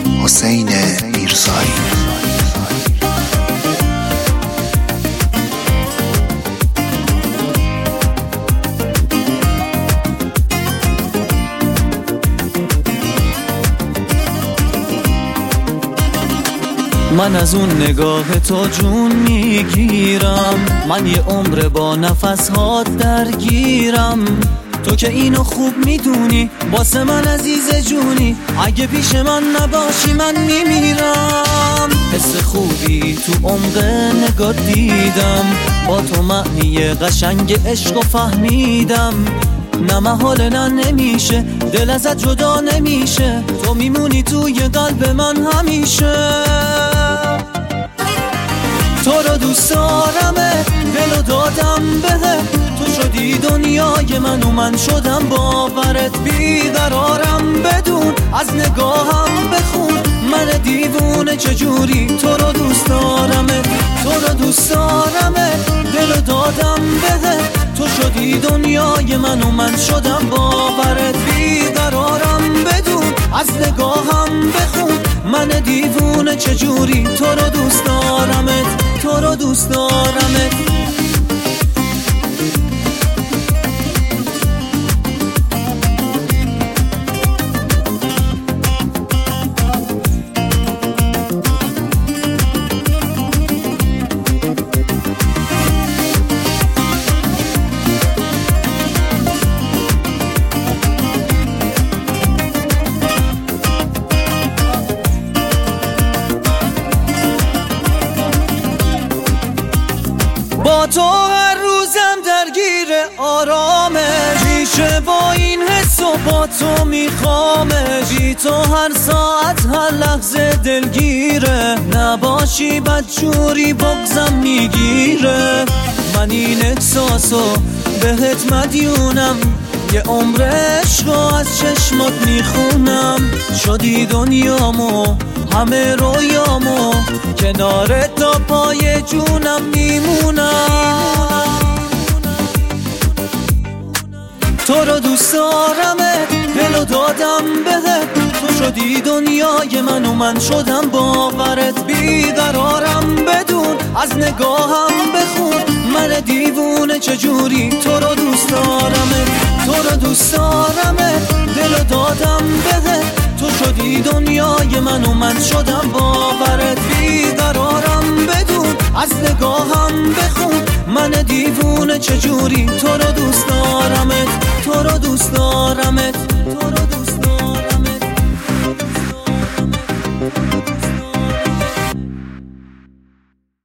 حسین میرزایی. من از اون نگاه تو جون میگیرم، من یه عمر با نفسهات درگیرم. تو که اینو خوب میدونی، واسه من عزیز جونی، اگه پیش من نباشی من میمیرم. حس خوبی تو عمق نگاه دیدم، با تو معنی قشنگ عشق فهمیدم. نه محاله نه نمیشه، دل ازت جدا نمیشه، تو میمونی توی قلب من همیشه. تو رو دوست دارمه، دلو دادم بهت، تو شدی دنیای من و من شدم باورت. بیقرارم بدون، از نگاهم بخون، من دیوونه چجوری تو رو دوست دارمه. تو رو دوست دارمه، دلو دادم بهت، تو شدی دنیای من و من شدم باورت. بیقرارم بدون، از نگاهم بخون، من دیوونه چجوری تو رو دوست دارمت، تو رو دوست دارمت. با تو هر روزم درگیر آرامه، ریشه با این حس و با تو میخوامه. بی تو هر ساعت هر لحظه دلگیره، نباشی بدجوری بغضم میگیره. من این احساسو بهت مدیونم، یه عمر عشقو از چشمات میخونم. شدی دنیامو همه رویامو، کنارت تا پای جونم میمونم. تو رو دوست دارمه، دلو دادم بهت، تو شدی دنیای من و من شدم باورت. بیقرارم بدون، از نگاهم بخون، من دیوونه چجوری تو رو دوست دارمه. تو رو دوست دارمه، دلو دادم بهت، تو شدی دنیای من و من شدم باورت. بیقرارم بدون، از نگاهم بخون، من دیوونه چجوری تو رو دوست دارم.